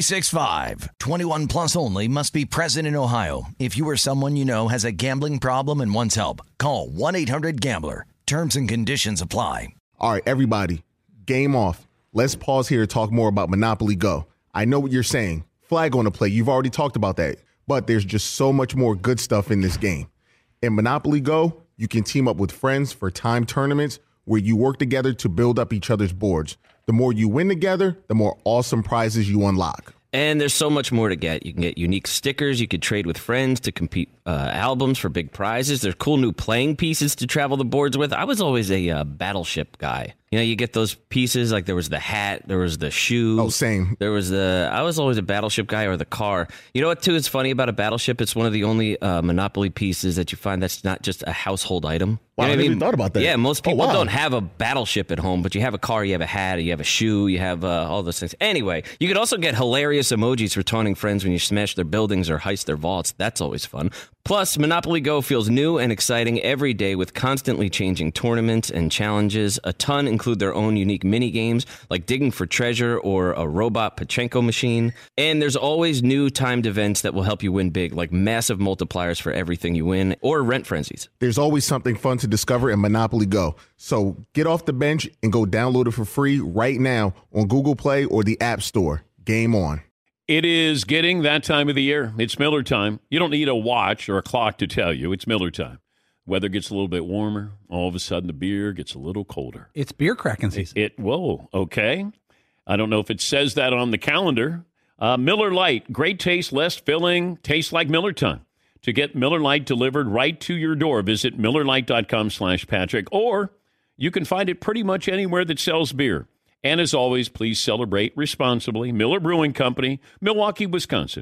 Bet365. 21 plus only. Must be present in Ohio. If you or someone you know has a gambling problem and wants help, call 1-800-GAMBLER. Terms and conditions apply. All right, everybody, game off. Let's pause here to talk more about Monopoly Go. I know what you're saying. Flag on the play. You've already talked about that. But there's just so much more good stuff in this game. In Monopoly Go, you can team up with friends for time tournaments where you work together to build up each other's boards. The more you win together, the more awesome prizes you unlock. And there's so much more to get. You can get unique stickers. You could trade with friends to compete albums for big prizes. There's cool new playing pieces to travel the boards with. I was always a Battleship guy. You know, you get those pieces, like there was the hat, there was the shoe. Oh, same. I was always a Battleship guy, or the car. You know what, too, is funny about a Battleship? It's one of the only Monopoly pieces that you find that's not just a household item. Wow, You know I what never even thought about that. Yeah, most people wow. don't have a Battleship at home, but you have a car, you have a hat, you have a shoe, you have all those things. Anyway, you could also get hilarious emojis for taunting friends when you smash their buildings or heist their vaults. That's always fun. Plus, Monopoly Go feels new and exciting every day with constantly changing tournaments and challenges. A ton include their own unique mini games like digging for treasure or a robot Pachinko machine. And there's always new timed events that will help you win big, like massive multipliers for everything you win or rent frenzies. There's always something fun to discover in Monopoly Go. So get off the bench and go download it for free right now on Google Play or the App Store. Game on. It is getting that time of the year. It's Miller time. You don't need a watch or a clock to tell you. It's Miller time. Weather gets a little bit warmer. All of a sudden, the beer gets a little colder. It's beer cracking season. Whoa, okay. I don't know if it says that on the calendar. Miller Lite, great taste, less filling, tastes like Miller time. To get Miller Lite delivered right to your door, visit MillerLite.com/Patrick, or you can find it pretty much anywhere that sells beer. And as always, please celebrate responsibly. Miller Brewing Company, Milwaukee, Wisconsin.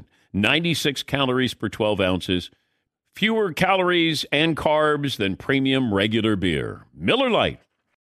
96 calories per 12 ounces. Fewer calories and carbs than premium regular beer. Miller Lite.